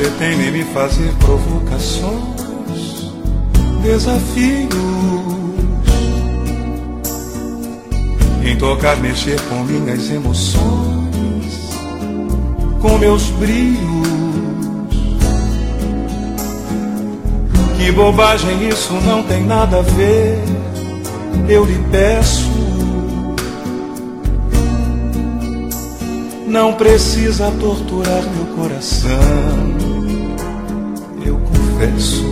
Você teima em me fazer provocações, desafios, em tocar, mexer com minhas emoções, com meus brios. Que bobagem, isso não tem nada a ver. Eu lhe peço, não precisa torturar meu coração, eu confesso.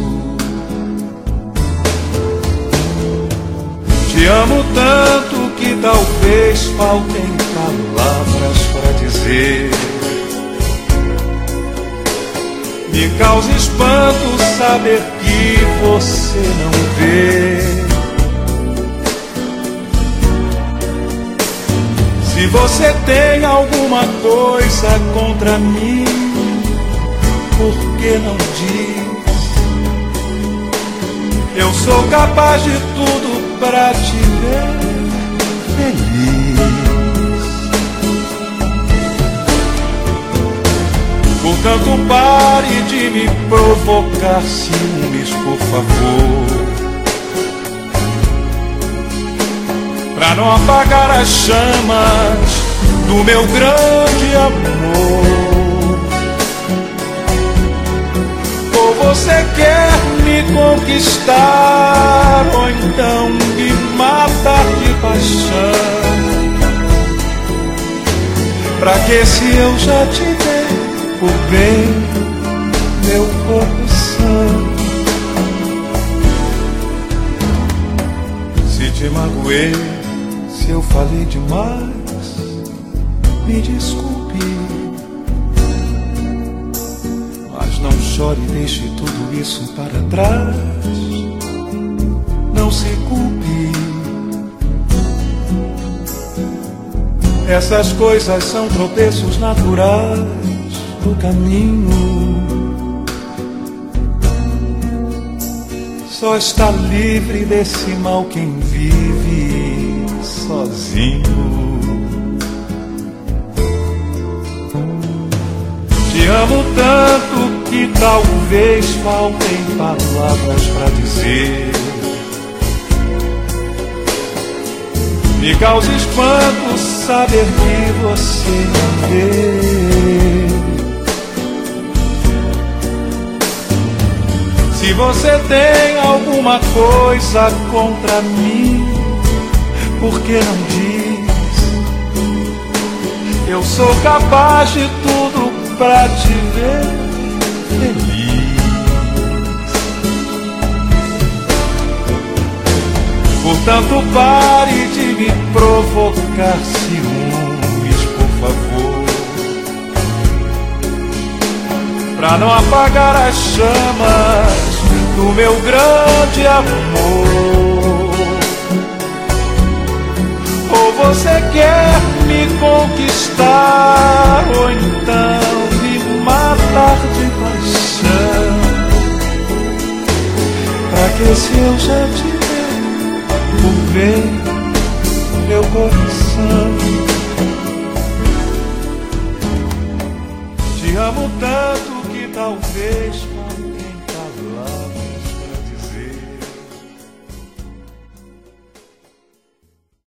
Te amo tanto que talvez faltem palavras para dizer. Me causa espanto saber que você não vê. Se você tem alguma coisa contra mim, por que não diz? Eu sou capaz de tudo pra te ver feliz. Portanto, pare de me provocar ciúmes, por favor, pra não apagar as chamas do meu grande amor. Ou você quer me conquistar, ou então me matar de paixão. Pra que, se eu já te dei por bem meu coração? Se te magoei, se eu falei demais, me desculpe, mas não chore, deixe tudo isso para trás. Não se culpe, essas coisas são tropeços naturais do caminho. Só está livre desse mal quem vive sozinho. Te amo tanto que talvez faltem palavras pra dizer. Me causa espanto saber que você não vê. Se você tem alguma coisa contra mim, por que não diz? Eu sou capaz de tudo pra te ver feliz. Portanto, pare de me provocar ciúmes, por favor, pra não apagar as chamas do meu grande amor. Ou você quer me conquistar, ou então me matar de paixão. Pra que, se eu já te dei por bem meu coração? Te amo tanto que talvez